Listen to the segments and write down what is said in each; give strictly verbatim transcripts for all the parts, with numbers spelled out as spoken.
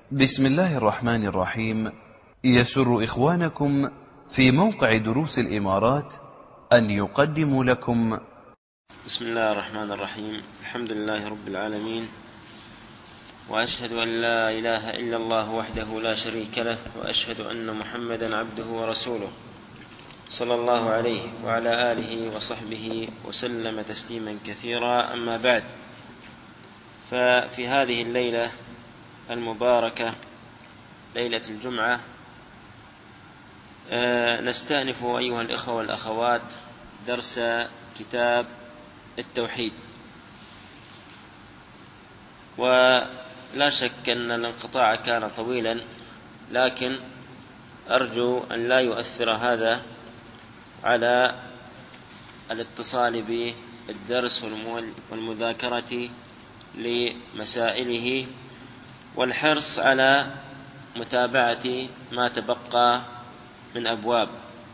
بسم الله الرحمن الرحيم. يسر إخوانكم في موقع دروس الإمارات أن يقدموا لكم بسم الله الرحمن الرحيم. الحمد لله رب العالمين، وأشهد أن لا إله إلا الله وحده لا شريك له، وأشهد أن محمدا عبده ورسوله صلى الله عليه وعلى آله وصحبه وسلم تسليما كثيرا. أما بعد، ففي هذه الليلة المباركة، ليلة الجمعة، نستأنف أيها الإخوة والأخوات درس كتاب التوحيد. ولا شك أن الانقطاع كان طويلا، لكن أرجو أن لا يؤثر هذا على الاتصال بالدرس والمذاكرة لمسائله والحرص على متابعة ما تبقى من أبواب.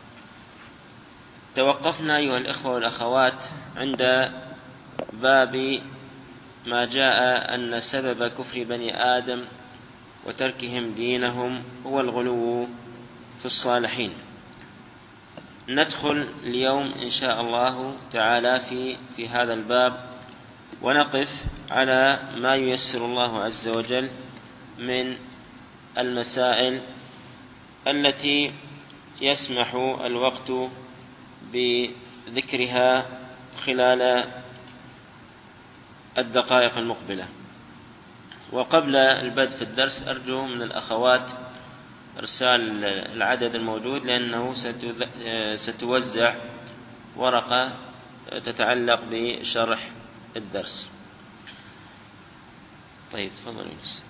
توقفنا أيها الإخوة والأخوات عند باب ما جاء أن سبب كفر بني آدم وتركهم دينهم هو الغلو في الصالحين. ندخل اليوم إن شاء الله تعالى في, في هذا الباب، ونقف على ما ييسر الله عز وجل من المسائل التي يسمح الوقت بذكرها خلال الدقائق المقبلة. وقبل البدء في الدرس أرجو من الأخوات إرسال العدد الموجود، لأنه ستوزع ورقة تتعلق بشرح الدرس. طيب، تفضل يونس.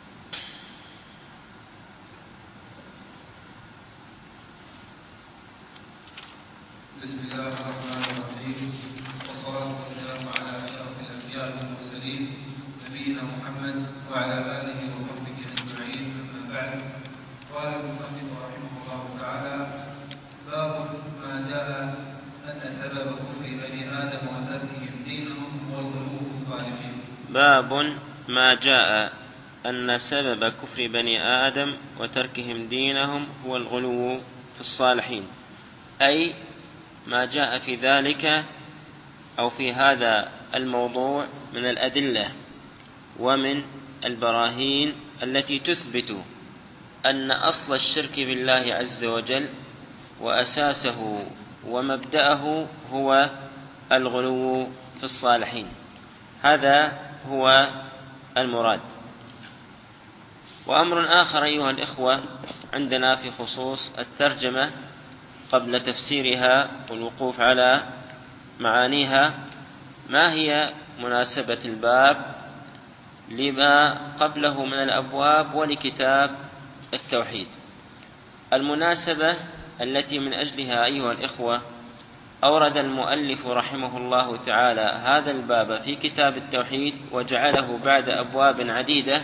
بسم الله الرحمن الرحيم، والصلاة والسلام على أشرف الأنبياء والمرسلين نبينا محمد وعلى آله وصحبه أجمعين. أما بعد، قال المصنف رحمه الله تعالى: باب ما جاء أن سبب كفر بني آدم وتركهم دينهم هو الغلو في الصالحين. باب ما جاء أن سبب كفر بني آدم وتركهم دينهم هو الغلو في الصالحين، أي ما جاء في ذلك أو في هذا الموضوع من الأدلة ومن البراهين التي تثبت أن أصل الشرك بالله عز وجل وأساسه ومبدأه هو الغلو في الصالحين. هذا هو المراد. وأمر آخر أيها الإخوة عندنا في خصوص الترجمة قبل تفسيرها والوقوف على معانيها: ما هي مناسبة الباب لما قبله من الأبواب ولكتاب التوحيد؟ المناسبة التي من أجلها أيها الإخوة أورد المؤلف رحمه الله تعالى هذا الباب في كتاب التوحيد وجعله بعد أبواب عديدة،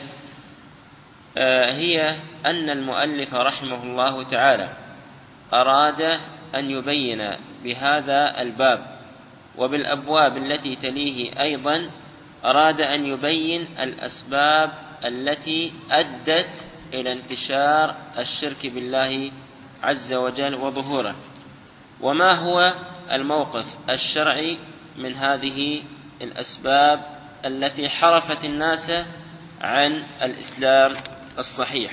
هي أن المؤلف رحمه الله تعالى أراد أن يبين بهذا الباب وبالأبواب التي تليه أيضا، أراد أن يبين الأسباب التي أدت إلى انتشار الشرك بالله عز وجل وظهوره، وما هو الموقف الشرعي من هذه الأسباب التي حرفت الناس عن الإسلام الصحيح.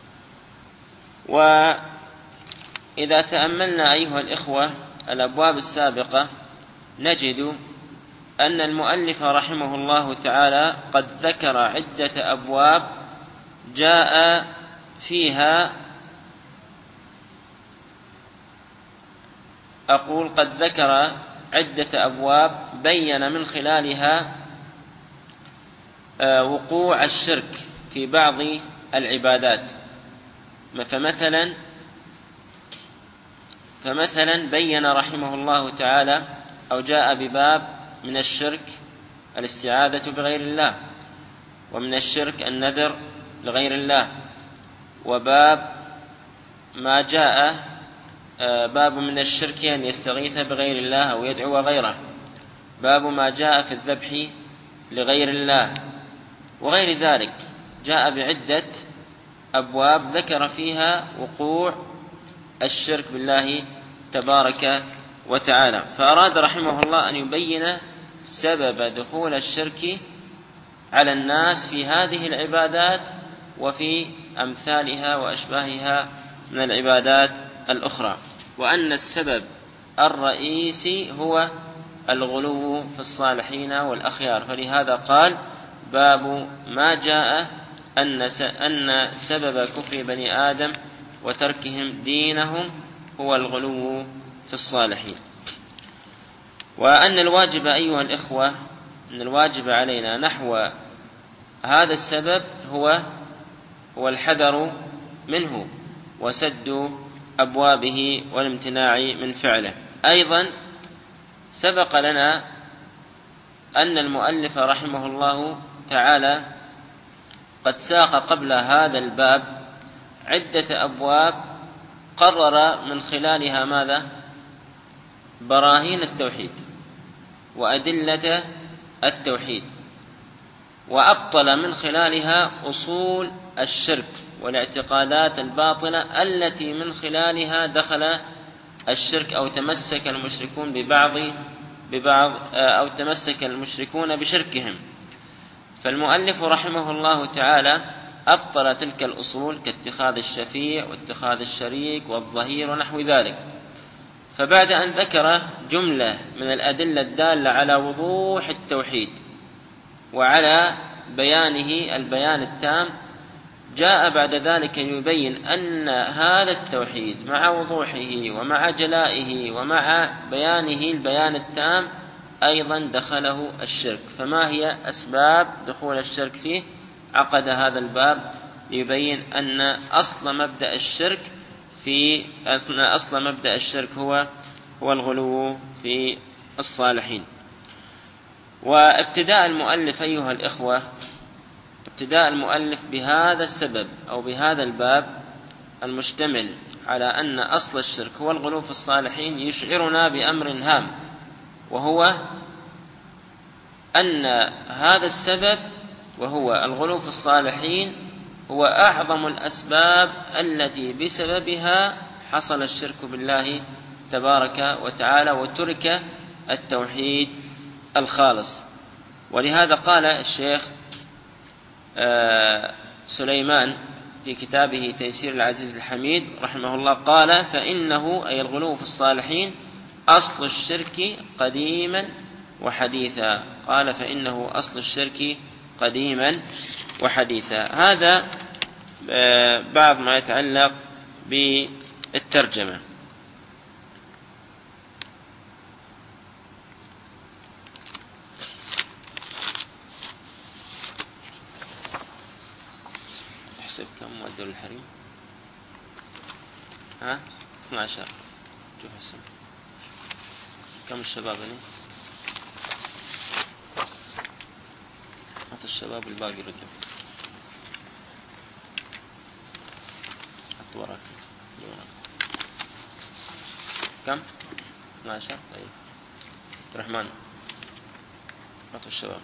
وإذا تأملنا أيها الإخوة الأبواب السابقة نجد أن المؤلف رحمه الله تعالى قد ذكر عدة أبواب جاء فيها أقول قد ذكر عدة أبواب بين من خلالها وقوع الشرك في بعض العبادات. فمثلا فمثلا بين رحمه الله تعالى أو جاء بباب من الشرك الاستعاذة بغير الله، ومن الشرك النذر لغير الله، وباب ما جاء باب من الشرك أن يستغيث بغير الله أو يدعو غيره، باب ما جاء في الذبح لغير الله، وغير ذلك. جاء بعدة أبواب ذكر فيها وقوع الشرك بالله تبارك وتعالى، فأراد رحمه الله أن يبين سبب دخول الشرك على الناس في هذه العبادات وفي أمثالها وأشباهها من العبادات الأخرى، وأن السبب الرئيسي هو الغلو في الصالحين والأخيار. فلهذا قال: باب ما جاء أن سبب كفر بني آدم وتركهم دينهم هو الغلو في الصالحين. وأن الواجب أيها الإخوة أن الواجب علينا نحو هذا السبب هو هو الحذر منه وسد أبوابه والامتناع من فعله. أيضا سبق لنا أن المؤلف رحمه الله تعالى قد ساق قبل هذا الباب عدة أبواب قرر من خلالها ماذا؟ براهين التوحيد وأدلة التوحيد، وأبطل من خلالها أصول الشرك والاعتقادات الباطلة التي من خلالها دخل الشرك أو تمسك المشركون ببعض ببعض أو تمسك المشركون بشركهم. فالمؤلف رحمه الله تعالى أبطل تلك الأصول كاتخاذ الشفيع واتخاذ الشريك والظهير ونحو ذلك. فبعد أن ذكر جملة من الأدلة الدالة على وضوح التوحيد وعلى بيانه البيان التام، جاء بعد ذلك يبين أن هذا التوحيد مع وضوحه ومع جلائه ومع بيانه البيان التام أيضا دخله الشرك. فما هي أسباب دخول الشرك فيه؟ عقد هذا الباب ليبين أن أصل مبدأ الشرك في أصل مبدأ الشرك هو هو الغلو في الصالحين. وابتداء المؤلف أيها الإخوة ابتداء المؤلف بهذا السبب أو بهذا الباب المشتمل على أن أصل الشرك هو الغلو في الصالحين يشعرنا بأمر هام، وهو أن هذا السبب وهو الغلو في الصالحين هو أعظم الأسباب التي بسببها حصل الشرك بالله تبارك وتعالى وترك التوحيد الخالص. ولهذا قال الشيخ سليمان في كتابه تيسير العزيز الحميد رحمه الله قال: فإنه أي الغلو في الصالحين أصل الشرك قديما وحديثا. قال: فإنه أصل الشرك قديما وحديثا. هذا بعض ما يتعلق بالترجمة. احسب كم مؤذن الحريم؟ ها؟ اثنا عشر. شوف حسب كم الشباب هنا؟ حط الشباب الباقي ردوا. حط وراك. كم؟ اثنا عشر. طيب عبد الرحمن حط الشباب.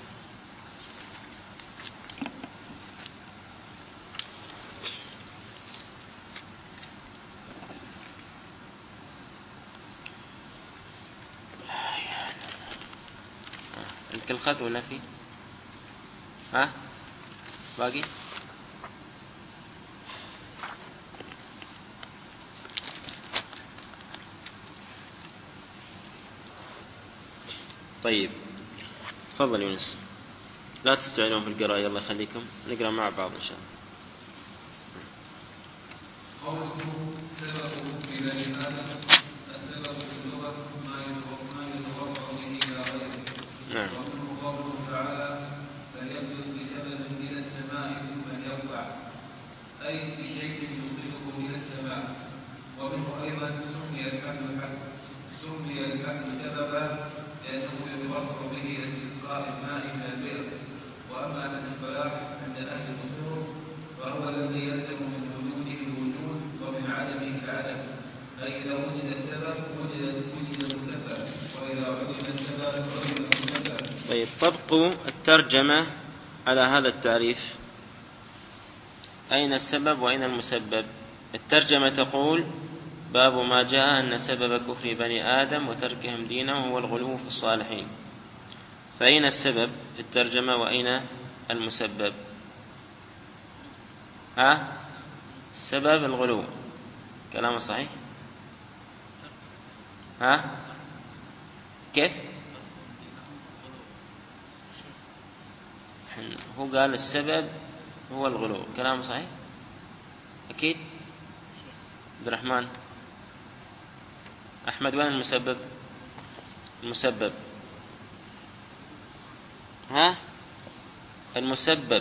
عندك الخذ ولا في؟ ها؟ باقي؟ طيب تفضل يونس، لا تستعجلون في القراءة، الله يخليكم نقرأ مع بعض إن شاء الله. قوله سبب كفر بني آدم، السبب في اللغة ما يتوصل به إلى غيره. نعم. ومنه قوله تعالى: فليبدو بسبب إلى السماء ثم ليرفع، أي بشيء يوصله إلى السماء. ومنه أيضا سمي الحبل سمي الحبل سببا لأنه يتوصل به إلى استسقاء الماء من البئر. وأما الاصطلاح عند أهل الأصول فهو الذي يلزم من وجوده الوجود ومن عدمه العدم، فإذا وجد السبب وجد وجد المسبب، وإذا عدم السبب عدم المسبب. طيب طبق الترجمة على هذا التعريف. أين السبب وأين المسبب؟ الترجمة تقول: باب ما جاء أن سبب كفر بني آدم وتركهم دينهم هو الغلو في الصالحين. فأين السبب في الترجمة وأين المسبب؟ ها؟ سبب الغلو، كلام صحيح؟ ها؟ كيف؟ هو قال السبب هو الغلو، كلام صحيح؟ أكيد؟ عبد الرحمن أحمد، وين المسبب؟ المسبب ها؟ المسبب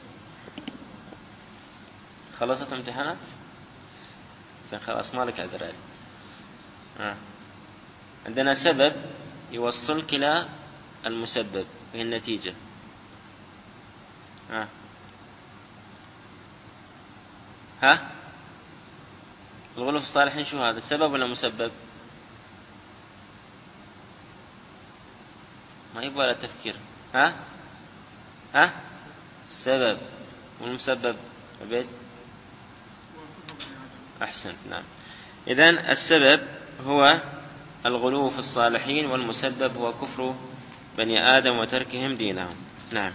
خلصت امتحانات؟ زين خلاص مالك عذر علي. ها. عندنا سبب يوصلك إلى المسبب وهي النتيجة. ها ها الغلو في الصالحين شو هذا؟ سبب ولا مسبب؟ ما يبغى تفكير. ها ها السبب والمسبب عبيد. أحسنت، نعم. إذن السبب هو الغلو في الصالحين، والمسبب هو كفر بني آدم وتركهم دينهم. نعم.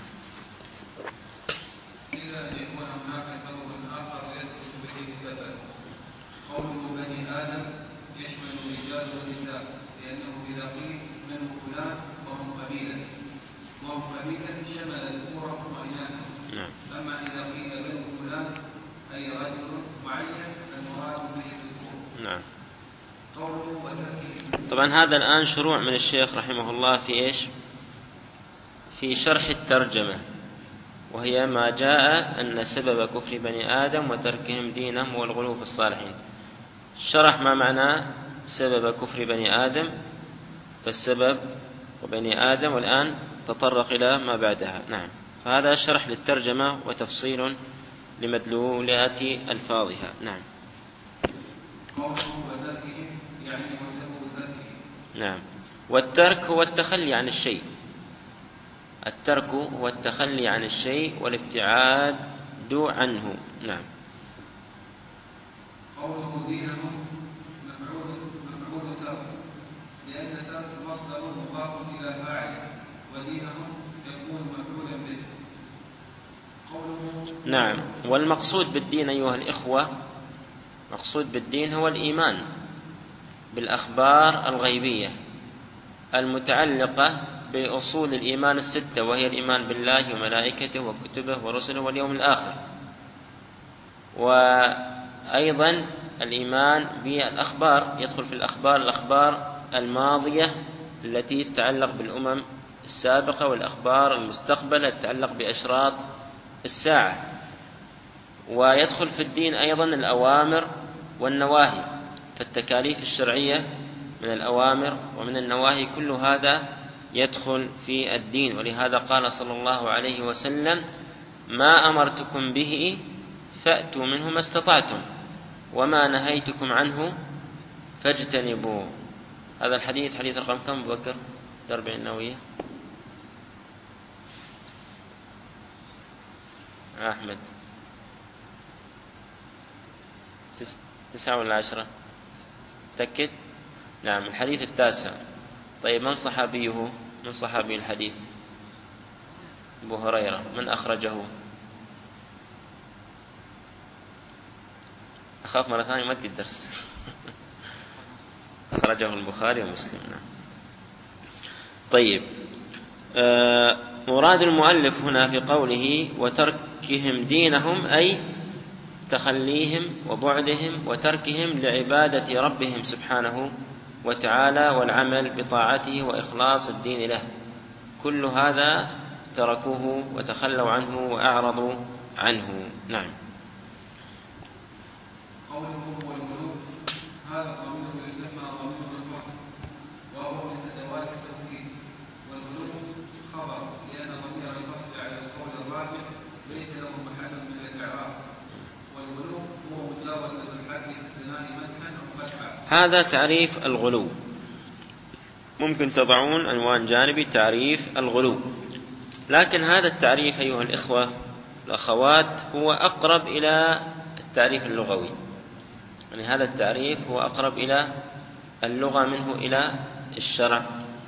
إذا يكون هناك سبب آخر يدخل به سبب. قوله بني آدم يشمل الرجال والنساء، لأنه إذا قيل من فلان وهم قبيلة وهم قبيلة شمل ذكورهم وإناثهم. نعم. أما إذا قيل من فلان أي رجل معين المراد به الذكور. نعم. قوله وتركه. طبعا هذا الآن شروع من الشيخ رحمه الله في إيش؟ في شرح الترجمة، وهي ما جاء أن سبب كفر بني آدم وتركهم دينهم والغلو في الصالحين. شرح ما معنى سبب كفر بني آدم، فالسبب وبني آدم، والآن تطرق إلى ما بعدها. نعم. فهذا شرح للترجمة وتفصيل لمدلولات ألفاظها. نعم. قوله وتركه يعني وسبب تركه. نعم. والترك هو التخلي عن الشيء. الترك هو التخلي عن الشيء والابتعاد عنه. نعم. قوله دينهم مفعول مفعول ترك، لأن ترك مصدر مضاف إلى فاعله، ودينهم يكون مفعولا به. قوله نعم. والمقصود بالدين أيها الإخوة، مقصود بالدين هو الإيمان بالأخبار الغيبية المتعلقة بأصول الإيمان الستة، وهي الإيمان بالله وملائكته وكتبه ورسله واليوم الآخر، وأيضا الإيمان بالأخبار، يدخل في الأخبار الأخبار الماضية التي تتعلق بالأمم السابقة، والأخبار المستقبلة تتعلق بأشراط الساعة. ويدخل في الدين أيضا الأوامر والنواهي، فالتكاليف الشرعية من الأوامر ومن النواهي كل هذا يدخل في الدين. ولهذا قال صلى الله عليه وسلم: ما أمرتكم به فأتوا منه ما استطعتم، وما نهيتكم عنه فاجتنبوه. هذا الحديث حديث رقم كم بكر الأربعين النووية؟ أحمد تسعة ولا عشرة؟ تأكد؟ نعم، الحديث التاسع. طيب من صحابيه؟ من صحابي الحديث؟ أبو هريرة. من أخرجه؟ أخاف مرة ثانية ما تدي الدرس. أخرجه البخاري ومسلم. نعم. طيب، آه مراد المؤلف هنا في قوله وتركهم دينهم أي تخليهم وبعدهم وتركهم لعبادة ربهم سبحانه وتعالى والعمل بطاعته وإخلاص الدين له، كل هذا تركوه وتخلوا عنه وأعرضوا عنه. نعم. قوله هو الغلو، هذا الضمير يسمى ضمير الفصل، وهو من أدوات التوكيد. والغلو خبر، لأن ضمير الفصل على القول الراجح ليس له محل من الإعراب، والغلو هو مجاوزة الحد بناء مدحا أو فتحا. هذا تعريف الغلو. ممكن تضعون عنوان جانبي تعريف الغلو، لكن هذا التعريف أيها الإخوة الأخوات هو أقرب إلى التعريف اللغوي، يعني هذا التعريف هو أقرب إلى اللغة منه إلى الشرع.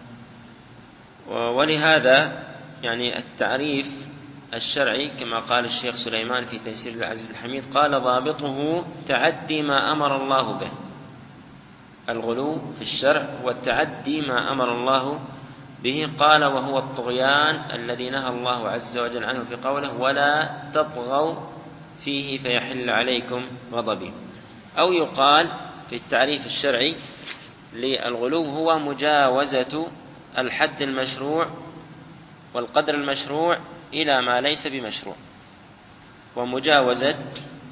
ولهذا يعني التعريف الشرعي كما قال الشيخ سليمان في تيسير العزيز الحميد قال ضابطه تعدي ما أمر الله به. الغلو في الشرع هو التعدي ما أمر الله به، قال وهو الطغيان الذي نهى الله عز وجل عنه في قوله ولا تطغوا فيه فيحل عليكم غضبي. أو يقال في التعريف الشرعي للغلو هو مجاوزة الحد المشروع والقدر المشروع إلى ما ليس بمشروع، ومجاوزة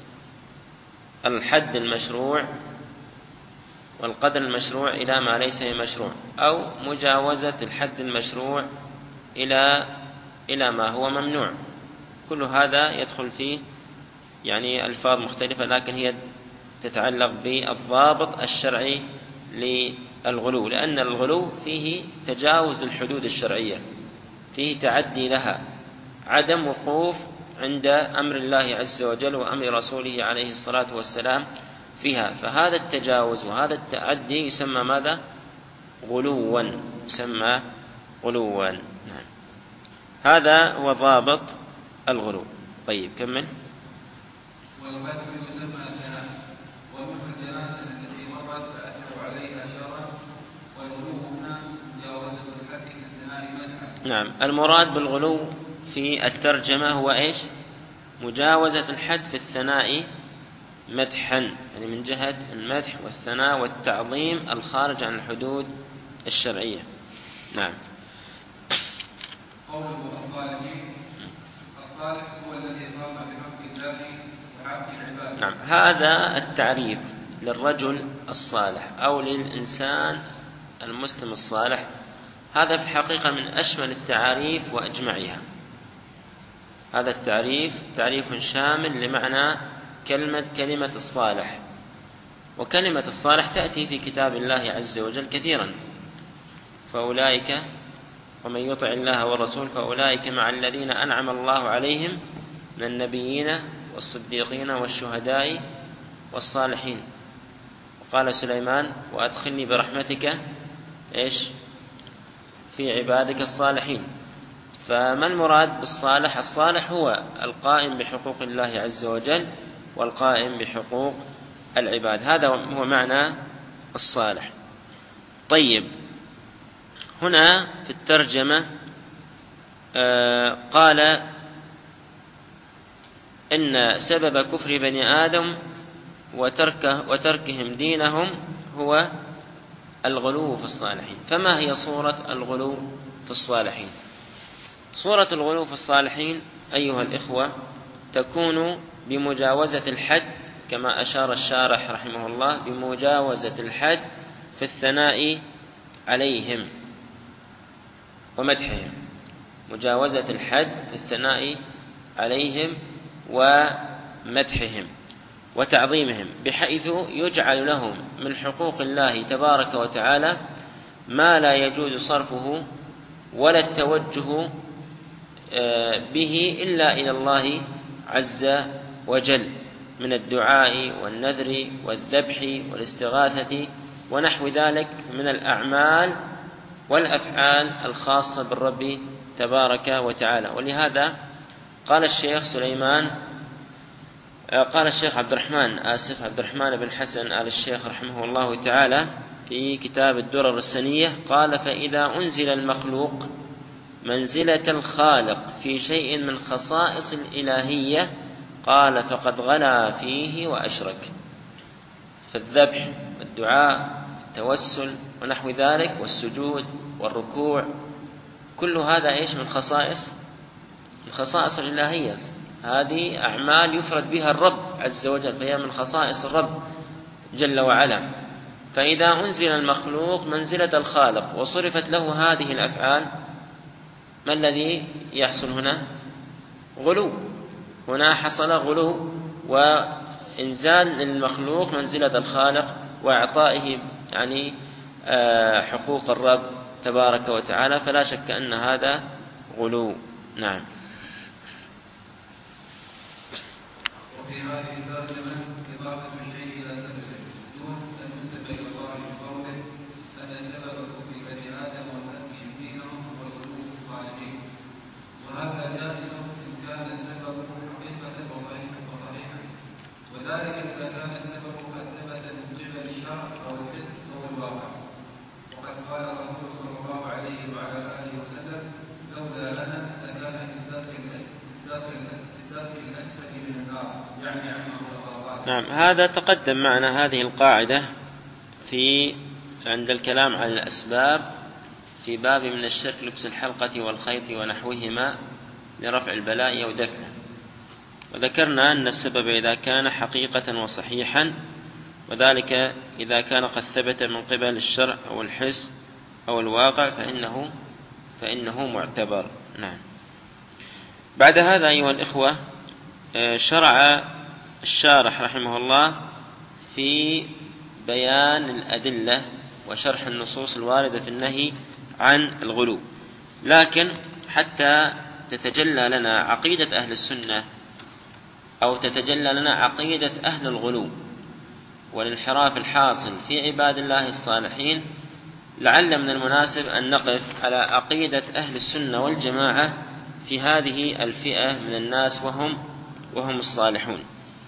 الحد المشروع والقدر المشروع إلى ما ليس بمشروع، أو مجاوزة الحد المشروع إلى إلى ما هو ممنوع. كل هذا يدخل فيه يعني ألفاظ مختلفة، لكن هي تتعلق بالضابط الشرعي للغلو، لأن الغلو فيه تجاوز الحدود الشرعية، فيه تعدي لها، عدم وقوف عند أمر الله عز وجل وأمر رسوله عليه الصلاة والسلام فيها. فهذا التجاوز وهذا التعدي يسمى ماذا؟ غلوا، يسمى غلوا. نعم. هذا هو ضابط الغلو. طيب كمل. والقتل يسمى الثناء، ومنه الجنازة التي مرت فأثروا عليها شرا، والغلو هنا مجاوزة الحد في الثناء مدحا. نعم، المراد بالغلو في الترجمة هو إيش؟ مجاوزة الحد في الثناء مدحا، يعني من جهة المدح والثناء والتعظيم الخارج عن الحدود الشرعية. نعم. قوله الصالحين، الصالح هو الذي قام بحق الله وحق العباد. نعم، هذا التعريف للرجل الصالح أو للإنسان المسلم الصالح، هذا في الحقيقة من أشمل التعاريف وأجمعها. هذا التعريف تعريف شامل لمعنى كلمة كلمة الصالح، وكلمة الصالح تأتي في كتاب الله عز وجل كثيرا. فأولئك ومن يطع الله والرسول فأولئك مع الذين أنعم الله عليهم من النبيين والصديقين والشهداء والصالحين. وقال سليمان وأدخلني برحمتك إيش في عبادك الصالحين. فما المراد بالصالح؟ الصالح هو القائم بحقوق الله عز وجل والقائم بحقوق العباد، هذا هو معنى الصالح. طيب، هنا في الترجمة آه قال إن سبب كفر بني آدم وتركه وتركهم دينهم هو الغلو في الصالحين. فما هي صورة الغلو في الصالحين؟ صورة الغلو في الصالحين أيها الإخوة تكون بمجاوزة الحد، كما أشار الشارح رحمه الله، بمجاوزة الحد في الثناء عليهم ومدحهم، مجاوزة الحد في الثناء عليهم ومدحهم وتعظيمهم، بحيث يجعل لهم من حقوق الله تبارك وتعالى ما لا يجوز صرفه ولا التوجه به إلا إلى الله عز وجل من الدعاء والنذر والذبح والاستغاثة ونحو ذلك من الأعمال والأفعال الخاصة بالرب تبارك وتعالى. ولهذا قال الشيخ سليمان قال الشيخ عبد الرحمن آسف عبد الرحمن بن حسن آل الشيخ رحمه الله تعالى في كتاب الدرر السنية قال فإذا أنزل المخلوق منزلة الخالق في شيء من خصائص الإلهية قال فقد غلا فيه وأشرك. فالذبح والدعاء التوسل ونحو ذلك والسجود والركوع كل هذا إيش من خصائص من خصائص الإلهية، هذه أعمال يفرد بها الرب عز وجل، فهي من خصائص الرب جل وعلا. فإذا أنزل المخلوق منزلة الخالق وصرفت له هذه الأفعال، ما الذي يحصل هنا؟ غلو. هنا حصل غلو وإنزال للمخلوق منزلة الخالق وإعطائه يعني حقوق الرب تبارك وتعالى، فلا شك أن هذا غلو. نعم. وذلك إذا كان السبب قد ثبت من قبل الشرع أو الحس أو الواقع. وقد قال الرسول صلى الله عليه وعلى آله وسلم: لولا أنا لكان في الدرك الأسفل من النار، يعني عما. نعم، هذا تقدم معنا هذه القاعدة في عند الكلام عن الأسباب في باب من الشرك لبس الحلقة والخيط ونحوهما لرفع البلاء أو دفعه. وذكرنا أن السبب إذا كان حقيقة وصحيحا، وذلك إذا كان قد ثبت من قبل الشرع أو الحس أو الواقع فإنه فإنه معتبر. نعم. بعد هذا أيها الإخوة، شرع الشارح رحمه الله في بيان الأدلة وشرح النصوص الواردة في النهي عن الغلو. لكن حتى تتجلى لنا عقيدة أهل السنة أو تتجلى لنا عقيدة أهل الغلو والانحراف الحاصل في عباد الله الصالحين، لعل من المناسب أن نقف على عقيدة أهل السنة والجماعة في هذه الفئة من الناس وهم وهم الصالحون.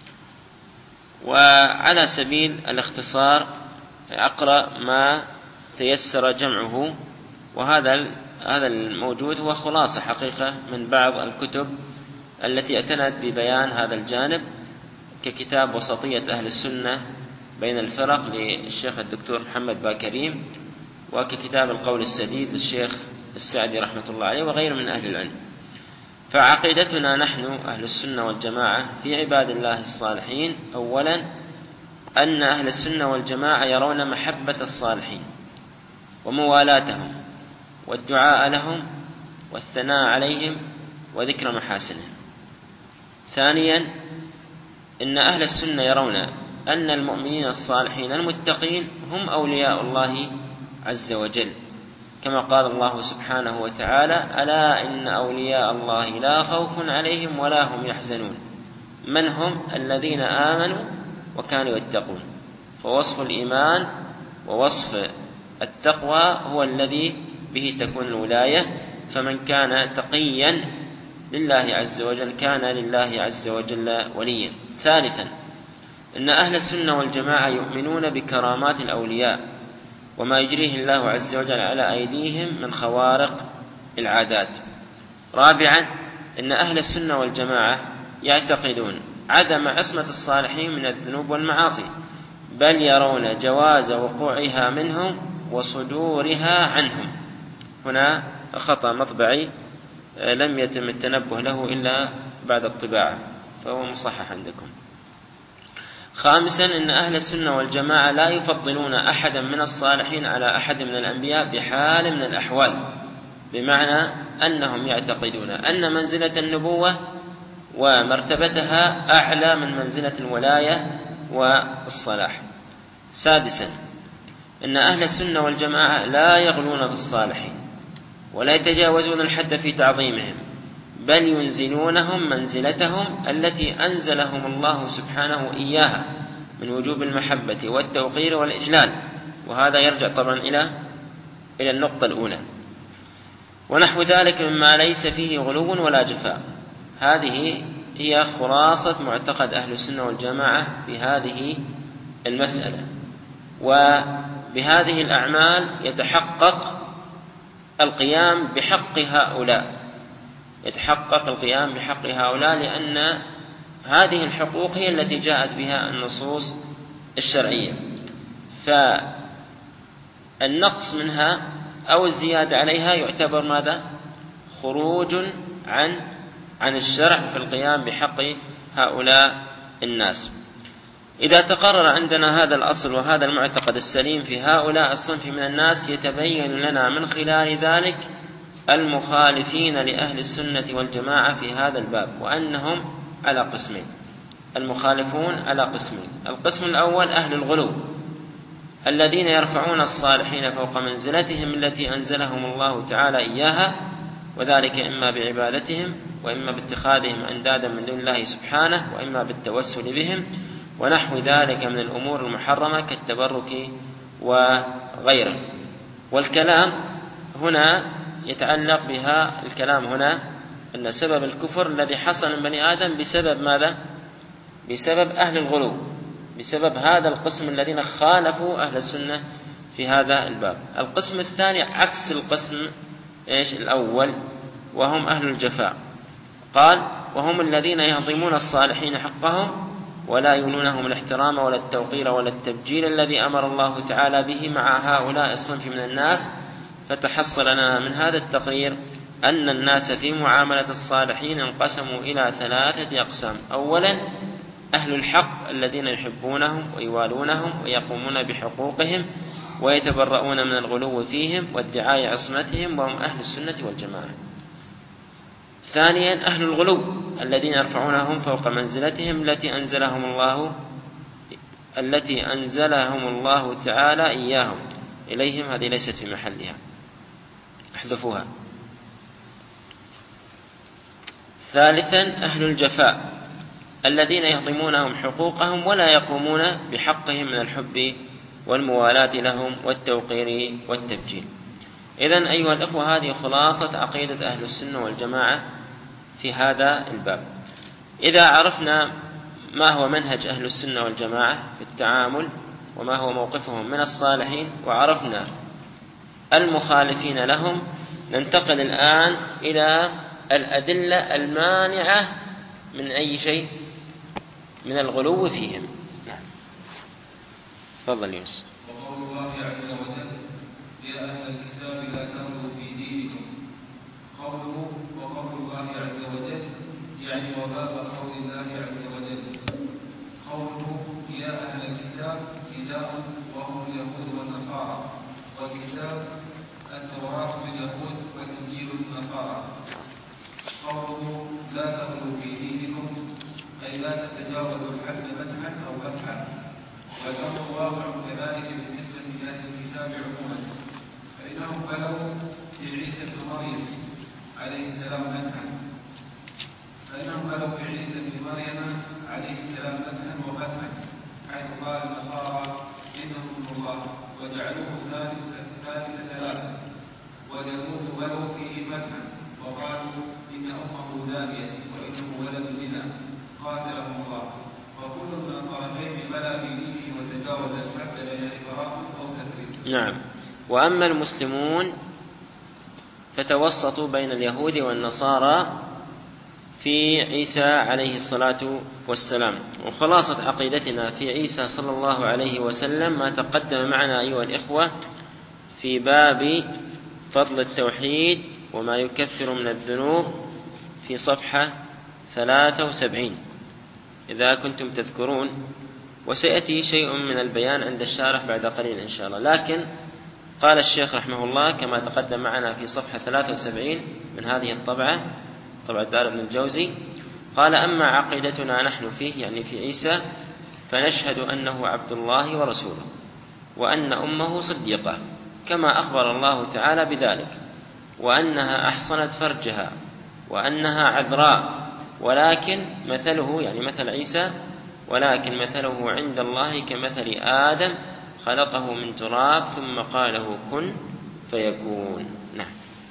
وعلى سبيل الاختصار أقرأ ما تيسر جمعه، وهذا هذا الموجود هو خلاصة حقيقة من بعض الكتب التي اعتنت ببيان هذا الجانب، ككتاب وسطية أهل السنة بين الفرق للشيخ الدكتور محمد باكريم، وككتاب القول السديد للشيخ السعدي رحمة الله عليه وغيره من أهل العلم. فعقيدتنا نحن أهل السنة والجماعة في عباد الله الصالحين، أولا أن أهل السنة والجماعة يرون محبة الصالحين وموالاتهم والدعاء لهم والثناء عليهم وذكر محاسنهم. ثانيا، إن أهل السنة يرون أن المؤمنين الصالحين المتقين هم أولياء الله عز وجل، كما قال الله سبحانه وتعالى: ألا إن أولياء الله لا خوف عليهم ولا هم يحزنون. من هم؟ الذين آمنوا وكانوا يتقون. فوصف الإيمان ووصف التقوى هو الذي به تكون الولاية. فمن كان تقيا لله عز وجل كان لله عز وجل وليا. ثالثا، إن أهل السنة والجماعة يؤمنون بكرامات الأولياء وما يجريه الله عز وجل على أيديهم من خوارق العادات. رابعا، إن أهل السنة والجماعة يعتقدون عدم عصمة الصالحين من الذنوب والمعاصي، بل يرون جواز وقوعها منهم وصدورها عنهم. هنا خطأ مطبعي لم يتم التنبه له إلا بعد الطباعة، فهو مصحح عندكم. خامسا، إن أهل السنة والجماعة لا يفضلون أحدا من الصالحين على أحد من الأنبياء بحال من الأحوال، بمعنى أنهم يعتقدون أن منزلة النبوة ومرتبتها أعلى من منزلة الولاية والصلاح. سادسا، إن أهل السنة والجماعة لا يغلون في الصالحين ولا يتجاوزون الحد في تعظيمهم، بل ينزلونهم منزلتهم التي أنزلهم الله سبحانه إياها من وجوب المحبة والتوقير والإجلال. وهذا يرجع طبعا إلى إلى النقطة الأولى، ونحو ذلك مما ليس فيه غلو ولا جفاء. هذه هي خلاصة معتقد أهل السنة والجماعة في هذه المسألة. وبهذه الأعمال يتحقق القيام بحق هؤلاء يتحقق القيام بحق هؤلاء لأن هذه الحقوق هي التي جاءت بها النصوص الشرعية، فالنقص منها أو الزيادة عليها يعتبر ماذا؟ خروج عن عن الشرع في القيام بحق هؤلاء الناس. إذا تقرر عندنا هذا الأصل وهذا المعتقد السليم في هؤلاء الصنف من الناس، يتبين لنا من خلال ذلك المخالفين لأهل السنة والجماعة في هذا الباب، وأنهم على قسمين. المخالفون على قسمين: القسم الأول أهل الغلو الذين يرفعون الصالحين فوق منزلتهم التي أنزلهم الله تعالى إياها، وذلك إما بعبادتهم وإما باتخاذهم أندادا من دون الله سبحانه وإما بالتوسل بهم ونحو ذلك من الأمور المحرمة كالتبرك وغيره. والكلام هنا يتعلق بها الكلام هنا أن سبب الكفر الذي حصل من بني آدم بسبب ماذا؟ بسبب أهل الغلو، بسبب هذا القسم الذين خالفوا أهل السنة في هذا الباب. القسم الثاني عكس القسم إيش الأول، وهم أهل الجفاء. قال: وهم الذين يهضمون الصالحين حقهم ولا ينونهم الاحترام ولا التوقير ولا التبجيل الذي أمر الله تعالى به مع هؤلاء الصنف من الناس. فتحصل لنا من هذا التقرير أن الناس في معاملة الصالحين انقسموا إلى ثلاثة أقسام: أولا أهل الحق الذين يحبونهم ويوالونهم ويقومون بحقوقهم ويتبرؤون من الغلو فيهم وادعاء عصمتهم، وهم أهل السنة والجماعة. ثانيا أهل الغلو الذين يرفعونهم فوق منزلتهم التي أنزلهم الله التي أنزلهم الله تعالى إياهم إليهم، هذه ليست في محلها، احذفوها. ثالثا أهل الجفاء الذين يهضمونهم حقوقهم ولا يقومون بحقهم من الحب والموالاة لهم والتوقير والتبجيل. إذن أيها الأخوة، هذه خلاصة عقيدة أهل السنة والجماعة في هذا الباب. إذا عرفنا ما هو منهج أهل السنة والجماعة في التعامل وما هو موقفهم من الصالحين، وعرفنا المخالفين لهم، ننتقل الآن إلى الأدلة المانعة من أي شيء من الغلو فيهم. نعم. تفضل يونس. وقول الله عز وجل: يا أهل الكتاب لا تغلوا في دينكم. قوله وقول الله عز وجل يعني وباب قول الله عز وجل. قوله يا أهل الكتاب نداء وهم اليهود والنصارى، والكتاب التوراة لليهود والإنجيل للنصارى. قوله لا تغلوا في دينكم أي لا تتجاوزوا الحد مدحا أو فتحا، والأمر واقع كذلك بالنسبة لأهل الكتاب عموما، فإنهم بلغوا في عيسى بن مريم عليه السلام مدحا فإنهم بلغوا في عيسى بن مريم عليه السلام مدحا وفتحا، حيث قال النصارى إنه ابن الله وجعلوه ثالث ثلاثة، واليهود بلغوا فيه فتحا وقالوا إن أمه زانية وإنه ولد زنا قاتلهم الله. وكل من الطرفين بلى في دينه وتجاوز الحد بين إكراه أو تكريم. نعم. وأما المسلمون فتوسطوا بين اليهود والنصارى في عيسى عليه الصلاة والسلام. وخلاصة عقيدتنا في عيسى صلى الله عليه وسلم ما تقدم معنا أيها الإخوة في باب فضل التوحيد وما يكفر من الذنوب في صفحة ثلاثة وسبعين إذا كنتم تذكرون، وسيأتي شيء من البيان عند الشارح بعد قليل إن شاء الله. لكن قال الشيخ رحمه الله كما تقدم معنا في صفحة ثلاثة وسبعين من هذه الطبعة، طبعة دار ابن الجوزي، قال: أما عقيدتنا نحن فيه يعني في عيسى فنشهد أنه عبد الله ورسوله، وأن أمه صديقة كما أخبر الله تعالى بذلك، وأنها أحصنت فرجها، وأنها عذراء، ولكن مثله يعني مثل عيسى ولكن مثله عند الله كمثل آدم خلقه من تراب ثم قال له كن فيكون. نعم.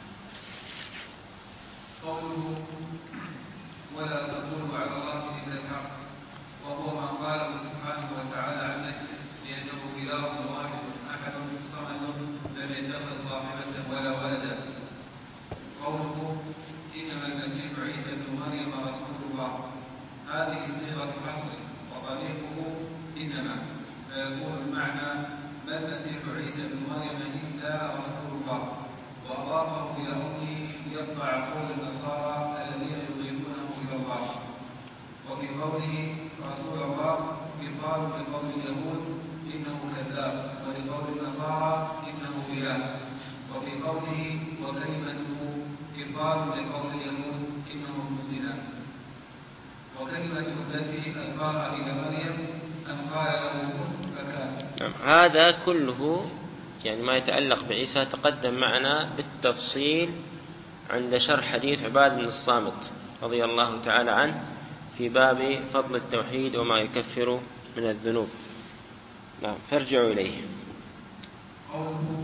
قوله ولا تقولوا على الله إلا الحق، وهو ما قاله سبحانه وتعالى عن نفسه بأنه إله واحد أحد صمد لم يتخذ صاحبة ولا ولدا. قوله إنما المسيح عيسى بن مريم رسول الله، هذه صيغة حصر وطريقه إنما، فيكون المعنى ما المسيح عيسى بن مريم إلا رسول الله، وأضافه إلى أمه ليقطع قول النصارى الذين يضيفونه إلى الله. وفي قوله رسول الله يقال لقول اليهود إنه كذاب، ولقول النصارى إنه إله. وفي قوله وكلمته يقال لقول اليهود إنه ابن زنا. وكلمته التي ألقاها إلى مريم أن قال له كن فكان. هذا كله يعني ما يتعلق بعيسى تقدم معنا بالتفصيل عند شرح حديث عباد بن الصامت رضي الله تعالى عنه في باب فضل التوحيد وما يكفر من الذنوب. نعم، فارجعوا إليه. قوله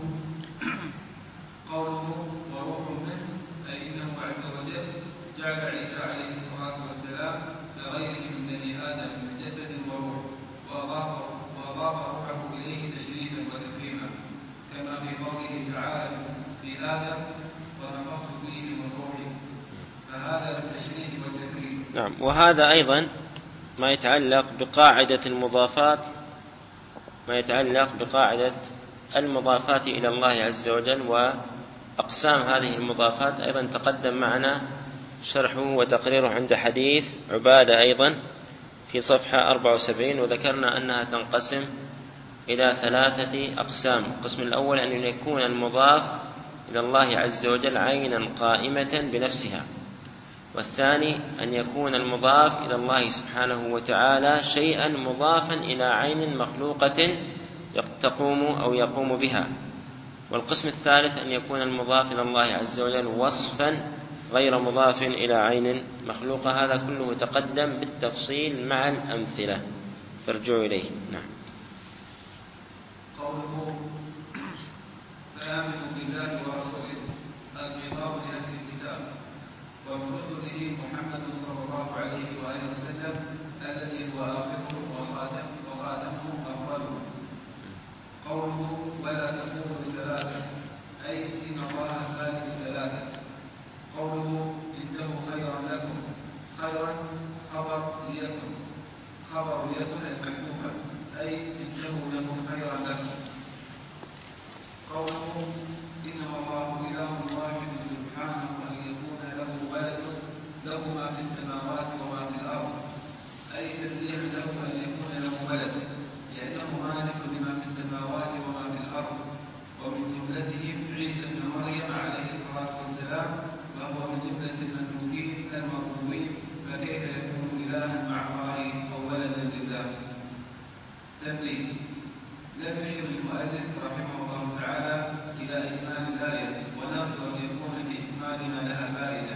قوله وروح منه أي إنه عز وجل جعل عيسى عليه الصلاة والسلام كغيره من بني آدم من نعم. وهذا أيضا ما يتعلق بقاعدة المضافات ما يتعلق بقاعدة المضافات إلى الله عز وجل وأقسام هذه المضافات. أيضا تقدم معنا شرحه وتقريره عند حديث عبادة أيضا في صفحة أربعة وسبعين، وذكرنا أنها تنقسم إلى ثلاثة أقسام. القسم الأول أن يكون المضاف إلى الله عز وجل عينا قائمة بنفسها، والثاني أن يكون المضاف إلى الله سبحانه وتعالى شيئا مضافا إلى عين مخلوقة تقوم أو يقوم بها، والقسم الثالث أن يكون المضاف إلى الله عز وجل وصفا غير مضاف إلى عين مخلوقة. هذا كله تقدم بالتفصيل مع الأمثلة، فارجعوا إليه. نعم. قوله فآمنوا بالله ورسوله الخطاب لأهل الكتاب وبرسله محمد صلى الله عليه وآله وسلم الذي هو آخره وخاتمه أفضله. قوله ولا تكونوا ثلاثة أي إن الله ثالث ثلاثة. قوله انتهوا خيرا لكم، خيرا خبر ليكن، خبر ليكن المحذوفة أي انتهوا لكم خيرا لكم. قوله إنما الله إله واحد سبحانه أن يكون له ولد له ما في السماوات وما في الأرض، أي تنزيه له أن يكون له ولد لأنه مالك لما في السماوات وما في الأرض، ومن جملتهم عيسى بن مريم عليه الصلاة والسلام وهو من جملة المملوكين المربوبين، فكيف يكون إلها مع الله أو ولدا لله؟ تنبيه: لم يشر المؤلف رحمه الله تعالى إلى إكمال الآية، ونرجو أن يكون في إكمالنا لها فائدة.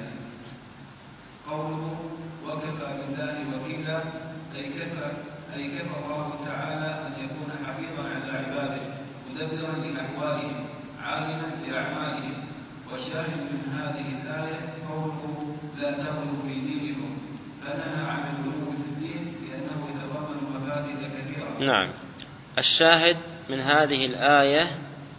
قوله وكفى بالله وكيلا أي كفى أي كفى الله تعالى أن يكون حفيظا على عباده مدبرا لأحوالهم عالما بأعمالهم. والشاهد من هذه الآية قوله لا تغلوا في دينكم، فنهى عن الغلو في الدين لأنه يتضمن مفاسد كثيرة. نعم. الشاهد من هذه الآية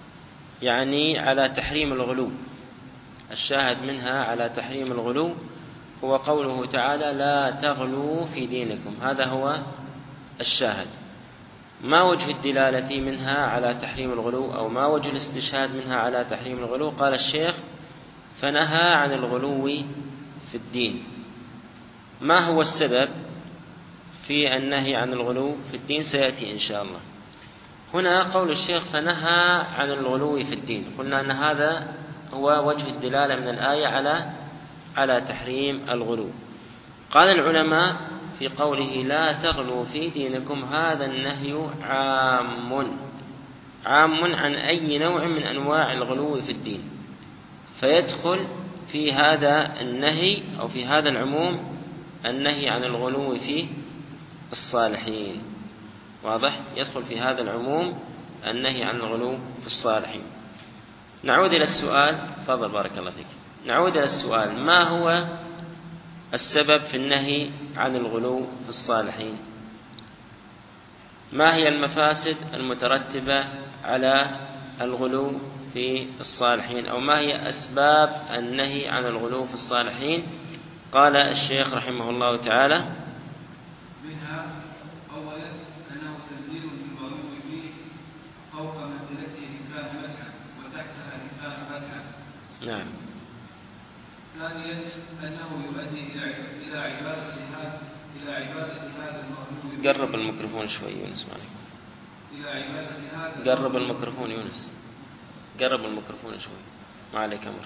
يعني على تحريم الغلو، الشاهد منها على تحريم الغلو هو قوله تعالى لا تغلوا في دينكم، هذا هو الشاهد. ما وجه الدلالة منها على تحريم الغلو، أو ما وجه الاستشهاد منها على تحريم الغلو؟ قال الشيخ فنهى عن الغلو في الدين. ما هو السبب في النهي عن الغلو في الدين؟ سيأتي إن شاء الله. هنا قول الشيخ فنهى عن الغلو في الدين، قلنا أن هذا هو وجه الدلالة من الآية على على تحريم الغلو. قال العلماء في قوله لا تغلوا في دينكم هذا النهي عام عام عن أي نوع من أنواع الغلو في الدين، فيدخل في هذا النهي أو في هذا العموم النهي عن الغلو في الصالحين. واضح؟ يدخل في هذا العموم النهي عن الغلو في الصالحين. نعود إلى السؤال. تفضل بارك الله فيك. نعود إلى السؤال: ما هو السبب في النهي عن الغلو في الصالحين؟ ما هي المفاسد المترتبة على الغلو في الصالحين، أو ما هي أسباب النهي عن الغلو في الصالحين؟ قال الشيخ رحمه الله تعالى: منها أولا أنه تنزيل بالمغلوب فيه فوق منزلته إن كان مدحا وتحتها إن كان فتحا. نعم. ثانيا أنه يؤدي إلى عبادة هذا إلى عبادة هذا المغلوب. قرب الميكروفون شوي يونس معك. إلى عبادة هذا. قرب الميكروفون يونس. قرب الميكروفون شوي. ما عليك أمر.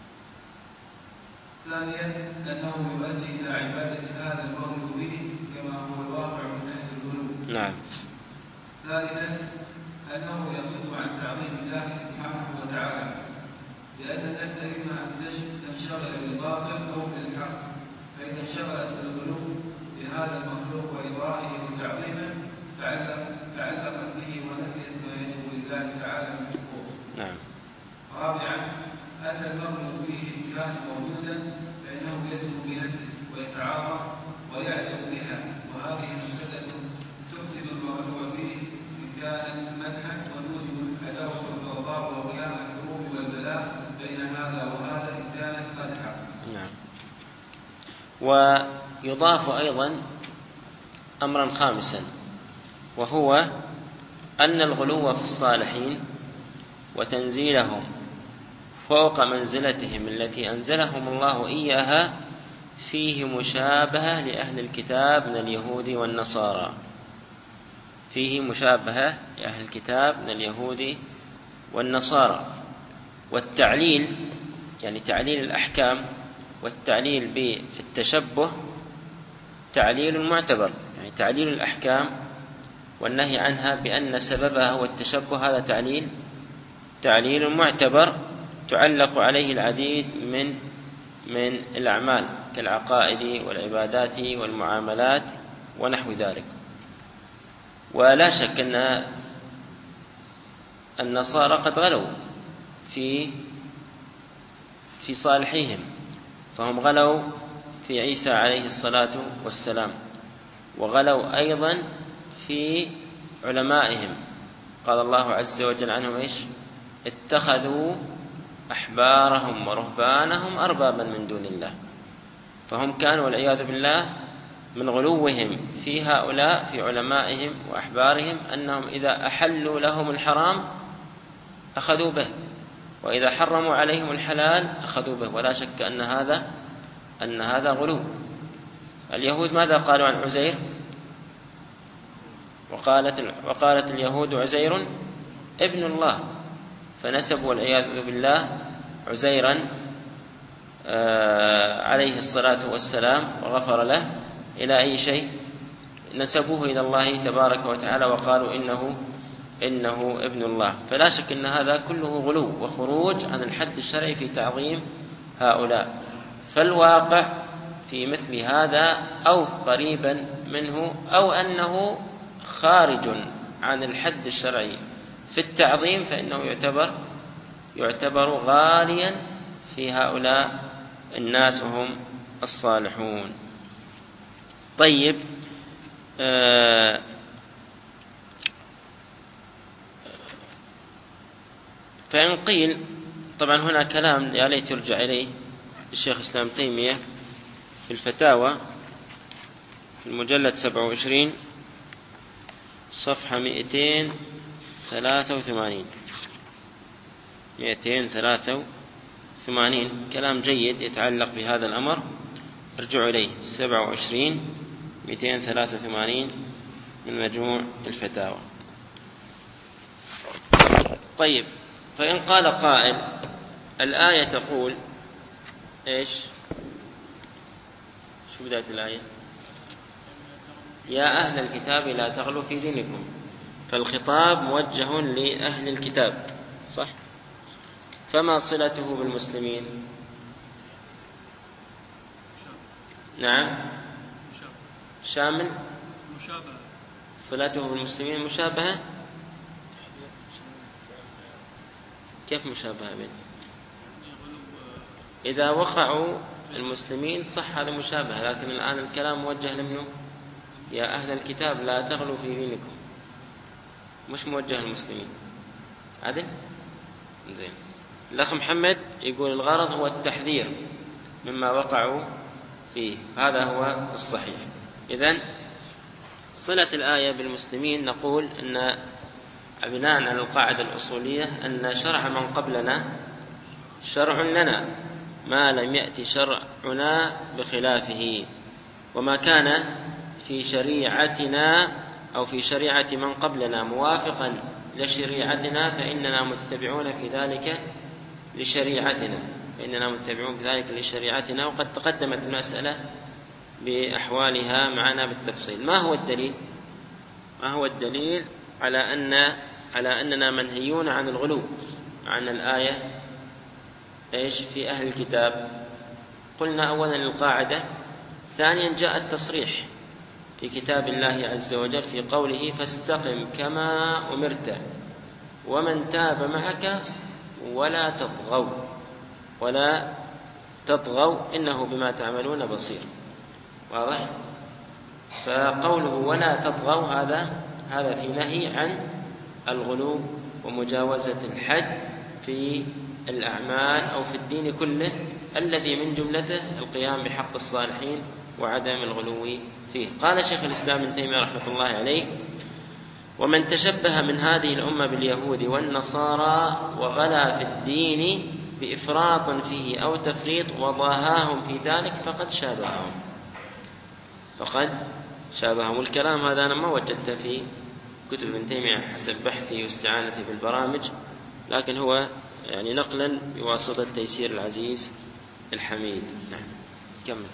ثانيا أنه يؤدي إلى عبادة هذا المغلوب به كما هو الواقع من أهل الغلو. نعم. ثالثا أنه يصد عن تعظيم الله سبحانه وتعالى، لأن النفس إما أن تنشغل بالباطل أو بالحق، فإذا انشغلت بالغلو بهذا المخلوق وإضاءه وتعظيمه تعلقت به ونسيت ما يجب لله تعالى من حقوقه. نعم. رابعا أن المغلوب به إن كان موجودا فإنه يزن بنفسه ويتعاظم ويعلم بها، وهذه مسألة تفسد المغلوب فيه إن كانت مدحا وتوجب العداوة والبغضاء وقيام الحروب والبلاء بين هذا وهذا إن كانت مدحا. نعم. يضاف أيضا أمرا خامسا، وهو أن الغلو في الصالحين وتنزيلهم فوق منزلتهم التي أنزلهم الله إياها فيه مشابهة لأهل الكتاب من اليهود والنصارى، فيه مشابهة لأهل الكتاب من اليهود والنصارى. والتعليل يعني تعليل الأحكام والتعليل بالتشبه تعليل معتبر، يعني تعليل الأحكام والنهي عنها بأن سببها هو التشبه، هذا تعليل تعليل معتبر تعلق عليه العديد من من الأعمال كالعقائد والعبادات والمعاملات ونحو ذلك. ولا شك أن النصارى قد غلوا في في صالحيهم، فهم غلوا في عيسى عليه الصلاة والسلام، وغلوا أيضا في علمائهم. قال الله عز وجل عنهم إيش؟ اتخذوا أحبارهم ورهبانهم أربابا من دون الله. فهم كانوا والعياذ بالله من غلوهم في هؤلاء في علمائهم وأحبارهم أنهم إذا أحلوا لهم الحرام أخذوا به، وإذا حرموا عليهم الحلال أخذوا به، ولا شك أن هذا أن هذا غلو. اليهود ماذا قالوا عن عزير؟ وقالت, وقالت اليهود عزير ابن الله، فنسبوا والعياذ بالله عزيرا عليه الصلاة والسلام وغفر له إلى أي شيء؟ نسبوه إلى الله تبارك وتعالى وقالوا إنه إنه ابن الله. فلا شك أن هذا كله غلو وخروج عن الحد الشرعي في تعظيم هؤلاء. فالواقع في مثل هذا أو قريبا منه أو أنه خارج عن الحد الشرعي في التعظيم، فإنه يعتبر يعتبر غاليا في هؤلاء الناس وهم الصالحون. طيب، آه فإن قيل، طبعا هنا كلام يا ليت يرجع إليه الشيخ الإسلام تيمية في الفتاوى في المجلد سبعة وعشرين صفحة مئتين ثلاثة وثمانين مئتين ثلاثة وثمانين، كلام جيد يتعلق بهذا الأمر، ارجعوا إليه سبعة وعشرين مئتين ثلاثة وثمانين من مجموع الفتاوى. طيب، فإن قال قائل الآية تقول إيش؟ شو بداية الآية؟ يا أهل الكتاب لا تغلوا في دينكم، فالخطاب موجه لأهل الكتاب، صح؟ فما صلته بالمسلمين؟ نعم، شامل، صلته بالمسلمين مشابهة. كيف مشابهة بين؟ إذا وقعوا المسلمين صح هذا مشابهة، لكن الآن الكلام موجه لمنه؟ يا أهل الكتاب لا تغلوا في دينكم، مش موجه للمسلمين. عدل؟ زين. الأخ محمد يقول الغرض هو التحذير مما وقعوا فيه، هذا هو الصحيح. إذن صلة الآية بالمسلمين نقول أن بناء على القاعدة الأصولية أن شرع من قبلنا شرع لنا ما لم يأتي شرعنا بخلافه، وما كان في شريعتنا أو في شريعة من قبلنا موافقا لشريعتنا فإننا متبعون في ذلك لشريعتنا فإننا متبعون في ذلك لشريعتنا وقد تقدمت المسألة بأحوالها معنا بالتفصيل. ما هو الدليل؟ ما هو الدليل على أن على أننا منهيون عن الغلو، عن الآية إيش في أهل الكتاب؟ قلنا أولا القاعدة، ثانيا جاء التصريح في كتاب الله عز وجل في قوله فاستقم كما أمرت ومن تاب معك ولا تطغوا ولا تطغوا إنه بما تعملون بصير. واضح؟ فقوله ولا تطغوا هذا هذا في نهي عن الغلو ومجاوزة الحد في الأعمال أو في الدين كله، الذي من جملته القيام بحق الصالحين وعدم الغلو فيه. قال شيخ الإسلام ابن تيمية رحمة الله عليه: ومن تشبه من هذه الأمة باليهود والنصارى وغلا في الدين بإفراط فيه أو تفريط وضاهاهم في ذلك فقد شابههم فقد شابههم. الكلام هذا أنا ما وجدته في كتب ابن تيمية حسب بحثي واستعانتي بالبرامج، لكن هو يعني نقلا بواسطة تيسير العزيز الحميد. نعم كمل.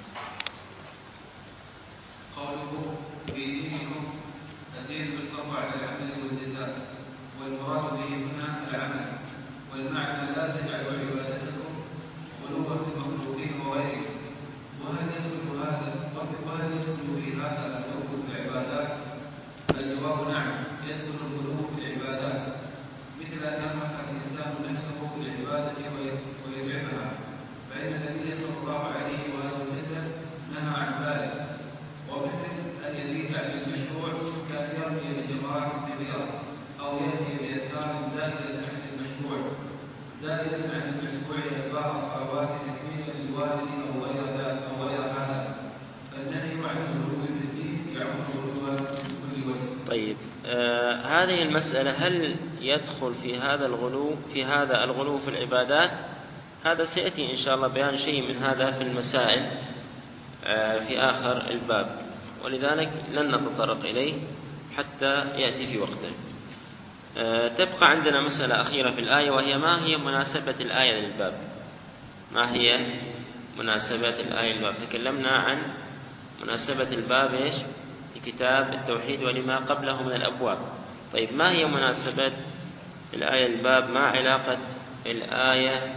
قوله في دينكم الدين بالطبع على العمل والجزاء، والمراد به هنا العمل، والمعنى لا تجعلوا عبادتكم غلوا في المخلوقين وغيرهم. وهل يدخل هذا وهل يدخل في هذا الغلو في العبادات؟ الجواب نعم، يدخل الغلو في العبادات، مثل أن يمحق الإنسان نفسه بالعبادة ويتعبها، فإن النبي صلى الله عليه وآله وسلم نهى عن ذلك. ومثل أن يزيد عن المشروع كأن يرمي بجمرات كبيرة أو يأتي بأذكار زائدة عن المشروع زائدا عن المشروع أدبار الصلوات تكميلا للوالد أو غير ذلك أو غير هذا، فالنهي عن الغلو في الدين يعم الغلو من كل وجه. طيب آه هذه المسألة هل يدخل في هذا الغلو في هذا الغلو في العبادات؟ هذا سيأتي إن شاء الله بيان شيء من هذا في المسائل آه في آخر الباب، ولذلك لن نتطرق إليه حتى يأتي في وقته. أه تبقى عندنا مسألة أخيرة في الآية، وهي ما هي مناسبة الآية للباب. ما هي مناسبة الآية للباب؟ تكلمنا عن مناسبة الباب إيش؟ لكتاب التوحيد ولما قبله من الأبواب. طيب ما هي مناسبة الآية للباب؟ ما علاقة الآية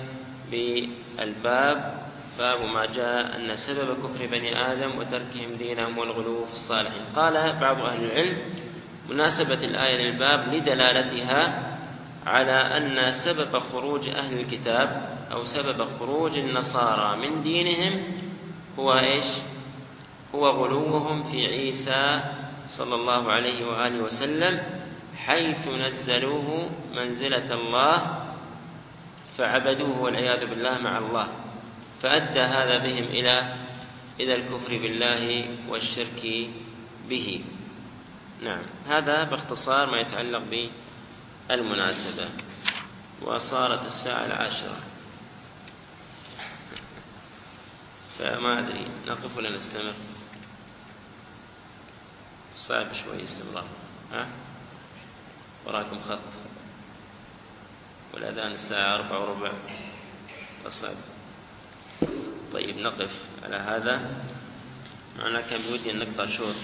بالباب؟ باب ما جاء أن سبب كفر بني آدم وتركهم دينهم والغلو في الصالحين. قال بعض أهل العلم: مناسبة الآية للباب لدلالتها على أن سبب خروج أهل الكتاب أو سبب خروج النصارى من دينهم هو إيش؟ هو غلوهم في عيسى صلى الله عليه وآله وسلم، حيث نزلوه منزلة الله فعبدوه والعياذ بالله مع الله، فأدى هذا بهم إلى إلى الكفر بالله والشرك به. نعم هذا باختصار ما يتعلق بالمناسبة. وصارت الساعة العاشرة، فما أدري نقف ولا نستمر؟ صعب شوي استمرار. ها وراكم خط، والأذان الساعة أربعة وربع، فصعب. طيب نقف على هذا. أنا كان بودي أن نقطع شوط،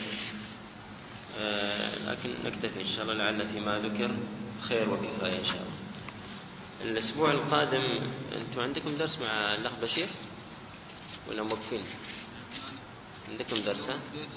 آه لكن نكتفي إن شاء الله، لعل فيما ذكر خير وكفاية إن شاء الله. الأسبوع القادم أنتم عندكم درس مع الأخ بشير ولا موقفين؟ عندكم درس؟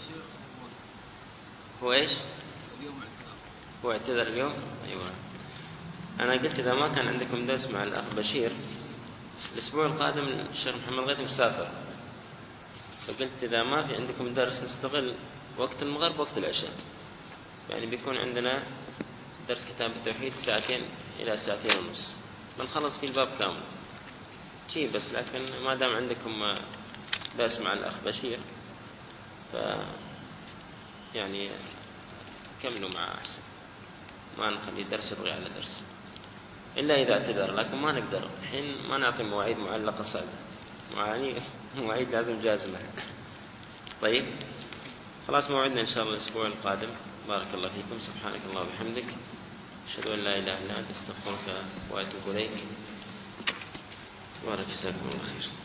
هو إيش؟ هو اعتذر اليوم؟ أيوة. أنا قلت إذا ما كان عندكم درس مع الأخ بشير الأسبوع القادم الشيخ محمد غيث مسافر، فقلت إذا ما في عندكم درس نستغل وقت المغرب وقت العشاء، يعني بيكون عندنا درس كتاب التوحيد ساعتين إلى ساعتين ونص، بنخلص فيه الباب كامل شيء بس. لكن ما دام عندكم درس مع الأخ بشير ف يعني كملوا معه أحسن، ما نخلي درس يطغي على درس إلا إذا اعتذر، لكن ما نقدر الحين ما نعطي مواعيد معلقة صعبة، يعني مواعيد لازم جازمة. طيب خلاص موعدنا إن شاء الله الأسبوع القادم. بارك الله فيكم، سبحانك الله وبحمدك، أشهد أن لا إله إلا أنت، أستغفرك وأتوب إليك. بارك جزاكم الله خير.